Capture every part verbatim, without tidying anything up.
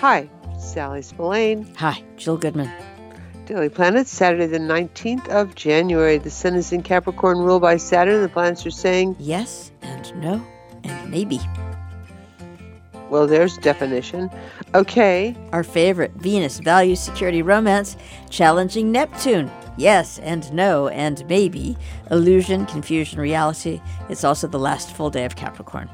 Hi, Sally Spillane. Hi, Jill Goodman. Daily Planets, Saturday the nineteenth of January. The sun is in Capricorn, ruled by Saturn. The planets are saying yes and no and maybe. Well, there's definition. Okay. Our favorite, Venus, values, security, romance, challenging Neptune. Yes and no and maybe. Illusion, confusion, reality. It's also the last full day of Capricorn.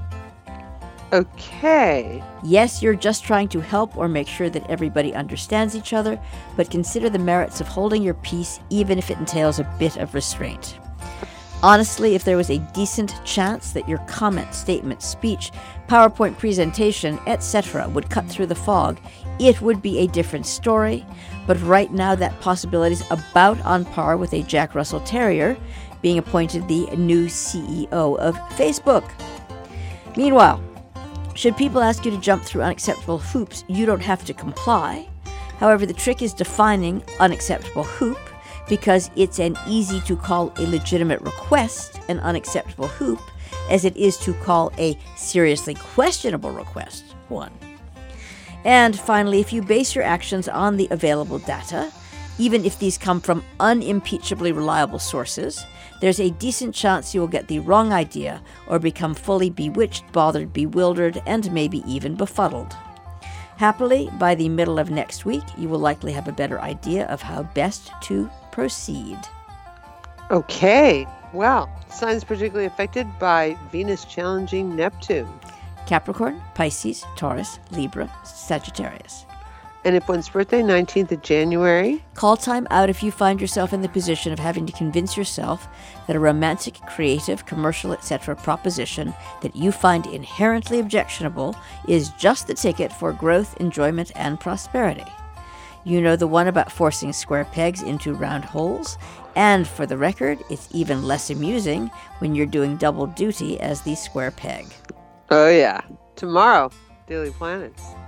Okay. Yes, you're just trying to help or make sure that everybody understands each other, but consider the merits of holding your peace even if it entails a bit of restraint. Honestly, if there was a decent chance that your comment, statement, speech, PowerPoint presentation, et cetera would cut through the fog, it would be a different story. But right now that possibility is about on par with a Jack Russell Terrier being appointed the new C E O of Facebook. Meanwhile, should people ask you to jump through unacceptable hoops, you don't have to comply. However, the trick is defining unacceptable hoop, because it's an easy to call a legitimate request an unacceptable hoop as it is to call a seriously questionable request one. And finally, if you base your actions on the available data, even if these come from unimpeachably reliable sources, there's a decent chance you will get the wrong idea or become fully bewitched, bothered, bewildered, and maybe even befuddled. Happily, by the middle of next week, you will likely have a better idea of how best to proceed. Okay. Well, signs particularly affected by Venus challenging Neptune. Capricorn, Pisces, Taurus, Libra, Sagittarius. And if one's birthday, nineteenth of January. Call time out if you find yourself in the position of having to convince yourself that a romantic, creative, commercial, et cetera proposition that you find inherently objectionable is just the ticket for growth, enjoyment, and prosperity. You know the one about forcing square pegs into round holes, and for the record, it's even less amusing when you're doing double duty as the square peg. Oh yeah. Tomorrow, Daily Planets.